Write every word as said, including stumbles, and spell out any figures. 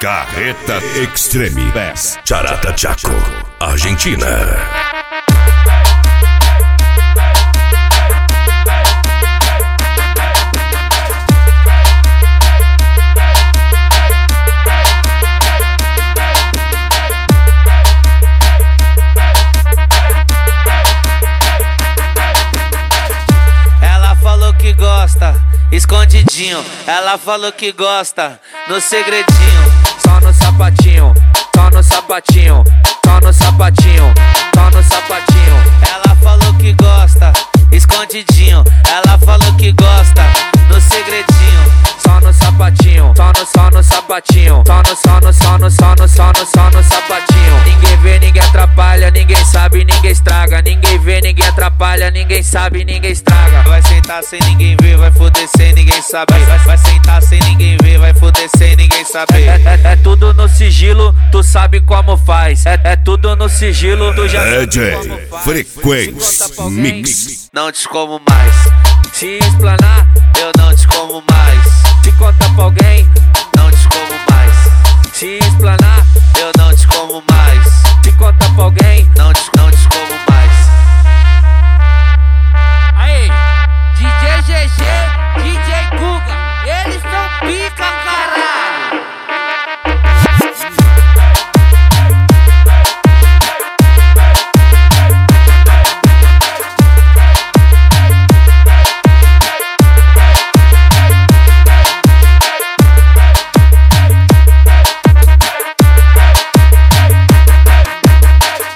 Carreta Extreme Bass, Charata Chaco, Argentina. Que gosta, escondidinho. Ela falou que gosta, no segredinho. Só no sapatinho, só no sapatinho, só no sapatinho, só no sapatinho. Ela falou que gosta, escondidinho. Ela falou que gosta, no segredinho. Só no sapatinho, só no, só no sapatinho, só no, só no, só no, só no, só no, só no sapatinho. Ninguém vê, ninguém atrapalha, ninguém sabe, ninguém estraga. Ninguém vê, ninguém atrapalha, ninguém sabe, ninguém estraga. Vai sentar sem ninguém ver, vai foder sem ninguém saber. Vai, vai sentar sem ninguém ver, vai foder sem ninguém saber. É, é, é tudo no sigilo, tu sabe como faz. É, é tudo no sigilo, tu já sabe como faz. Frequência Mix. Não te como mais. Se explanar, eu não te como mais. Se conta pra alguém, não te como mais. Se explanar,